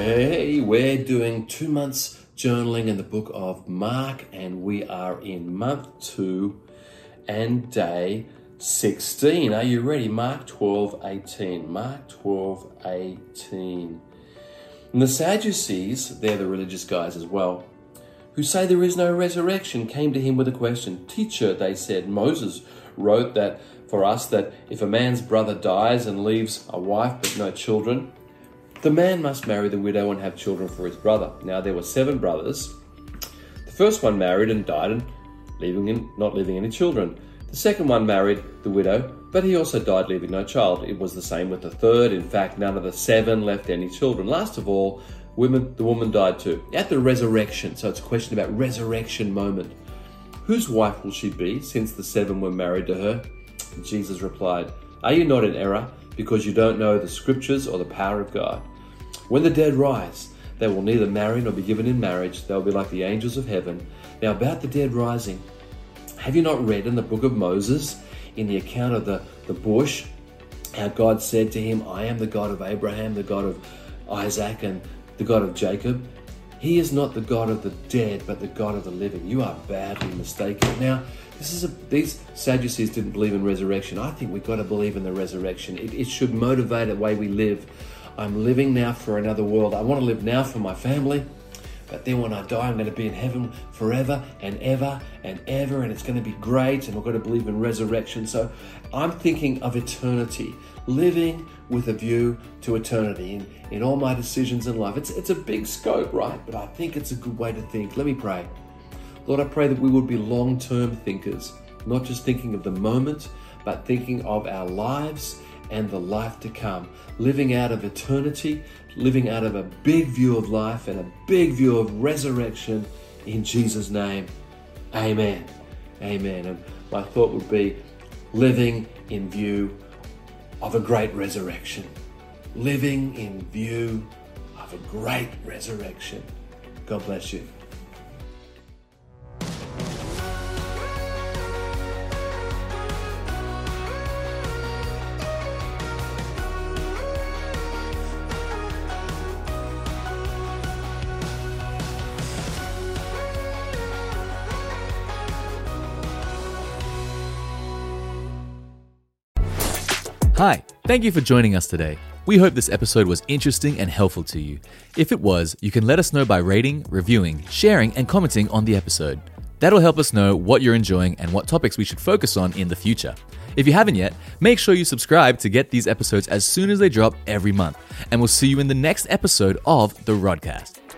Hey, we're doing 2 months journaling in the book of Mark, and we are in month 2 and day 16. Are you ready? Mark 12:18. Mark 12:18. And the Sadducees, they're the religious guys as well, who say there is no resurrection, came to him with a question. Teacher, they said, Moses wrote that for us that if a man's brother dies and leaves a wife but no children, the man must marry the widow and have children for his brother. Now there were 7 brothers. The first one married and died and not leaving any children. The second one married the widow, but he also died leaving no child. It was the same with the third. In fact, none of the 7 left any children. Last of all, the woman died too. At the resurrection, so it's a question about resurrection moment. Whose wife will she be, since the 7 were married to her? And Jesus replied, Are you not in error, because you don't know the scriptures or the power of God? When the dead rise, they will neither marry nor be given in marriage. They will be like the angels of heaven. Now about the dead rising, have you not read in the book of Moses, in the account of the bush, how God said to him, I am the God of Abraham, the God of Isaac, and the God of Jacob? He is not the God of the dead, but the God of the living. You are badly mistaken. Now, these Sadducees didn't believe in resurrection. I think we've got to believe in the resurrection. It should motivate the way we live. I'm living now for another world. I want to live now for my family, but then when I die, I'm going to be in heaven forever and ever and ever, and it's going to be great, and we've got to believe in resurrection. So I'm thinking of eternity, living with a view to eternity in all my decisions in life. It's a big scope, right? But I think it's a good way to think. Let me pray. Lord, I pray that we would be long-term thinkers, not just thinking of the moment, but thinking of our lives and the life to come, living out of eternity, living out of a big view of life and a big view of resurrection in Jesus' name. Amen. Amen. And my thought would be living in view of a great resurrection. Living in view of a great resurrection. God bless you. Hi, thank you for joining us today. We hope this episode was interesting and helpful to you. If it was, you can let us know by rating, reviewing, sharing, and commenting on the episode. That'll help us know what you're enjoying and what topics we should focus on in the future. If you haven't yet, make sure you subscribe to get these episodes as soon as they drop every month. And we'll see you in the next episode of The Rodcast.